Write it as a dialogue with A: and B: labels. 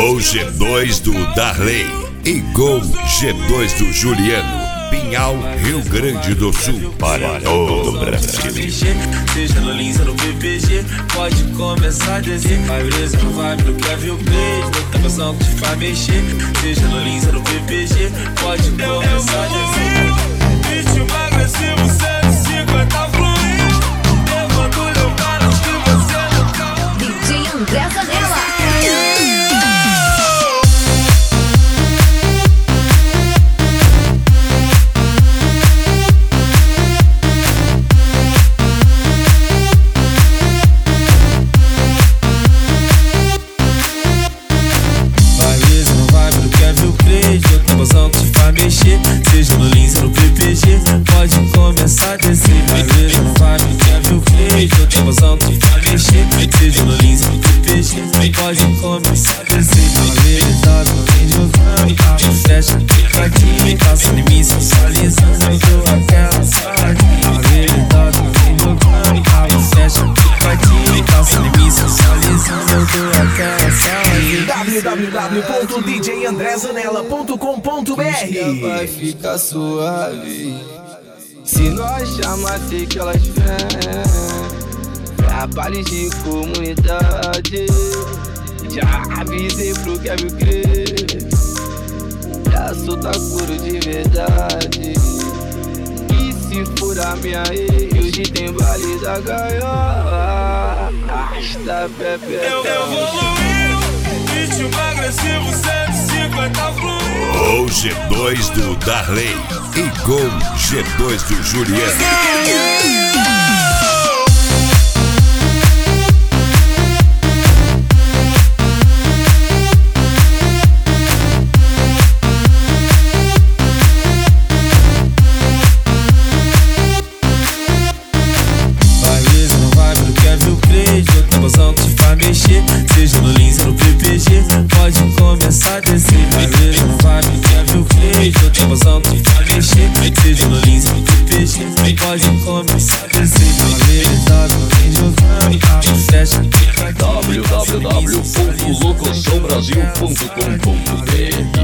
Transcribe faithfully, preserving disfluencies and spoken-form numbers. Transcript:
A: O G dois do Darley e Gol G dois do Juliano. Pinhal, Rio Grande do Sul, para todo o Brasil.
B: Seja no Lins ou no P P G, pode começar a descer. Vai beleza no vibe do Kevin o Play, da emoção que te faz mexer. Seja no Lins ou no P P G, pode começar a descer. Ritmo agressivo, cento e cinquenta fluindo. Levando eu para que você não calma.
C: D J André Zanella.
B: Seja no Lins ou no P P G, pode começar a descer. Vai ver, não vai, não quer ver o play. Outra emoção que vai mexer. Seja no Lins ou no P P G, pode começar a descer. Fala verdade, não vem jogando. Abre flecha, fica aqui. Passa em mim, sensualizando. Eu dou aquela saladinha. Fala verdade, não vem jogando. Abre flecha, fica aqui. Passa em mim, sensualizando. Eu dou aquela saladinha.
D: w w w ponto d j andré zanella ponto com ponto b r.
E: Vai ficar suave se nós chamar que elas vêm. Rapazes de comunidade, já avisei pro Kevin crer. Já solta couro de verdade. E se furar minha ex, hoje tem baile da gaiola. Arrasta pé, pé,
B: Eu evoluí, ritmo agressivo, cento e cinquenta fluindo.
A: O G dois do Darley e Gol G dois do Juliano.
B: Seja no Lins ou no P P G, pode começar a descer. Vai ver, não vai, não quer ver o play. Outra emoção que vai mexer. Seja no Lins ou no P P G, pode começar a descer. Fala verdade, não vem jogando. Abre flecha, fica aqui.
F: w w w ponto locoção brasil ponto com ponto b r